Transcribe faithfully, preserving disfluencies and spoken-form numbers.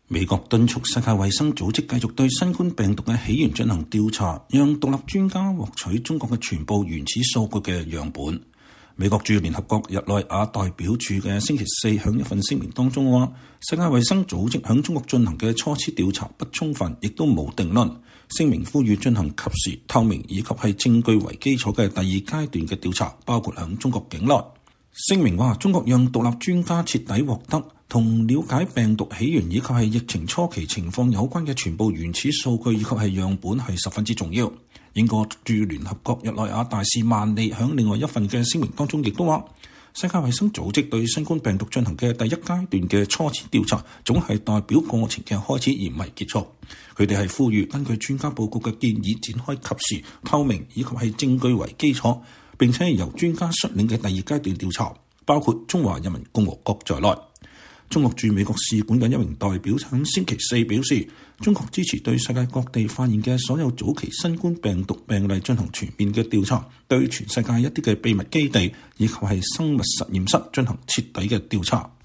美國敦促世界衛生組織繼續對新冠病毒嘅起源進行調查，讓獨立專家獲取中國嘅全部原始數據嘅樣本。美國駐聯合國日內瓦代表處嘅星期四響一份聲明當中話，世界衛生組織響中國進行嘅初次調查不充分，亦都冇定論。聲明呼籲進行及時、透明以及係證據為基礎嘅第二階段嘅調查，包括響中國境內。聲明話，中國讓獨立專家徹底獲得同了解病毒起源以及係疫情初期情況有關嘅全部原始數據以及係樣本係十分之重要。英國駐聯合國日內瓦大使曼利響另外一份嘅聲明當中亦都話，世界衛生組織對新冠病毒進行嘅第一階段嘅初次調查總係代表過程嘅開始而唔係結束。佢哋係呼籲根據專家報告嘅建議展開及時、透明以及係證據為基礎，並且係由專家率領嘅第二階段調查，包括中華人民共和國在內。中國駐美國使館嘅一名代表喺星期四表示，中國支持對世界各地發現嘅所有早期新冠病毒病例進行全面嘅調查，對全世界一啲嘅秘密基地以及係生物實驗室進行徹底嘅調查。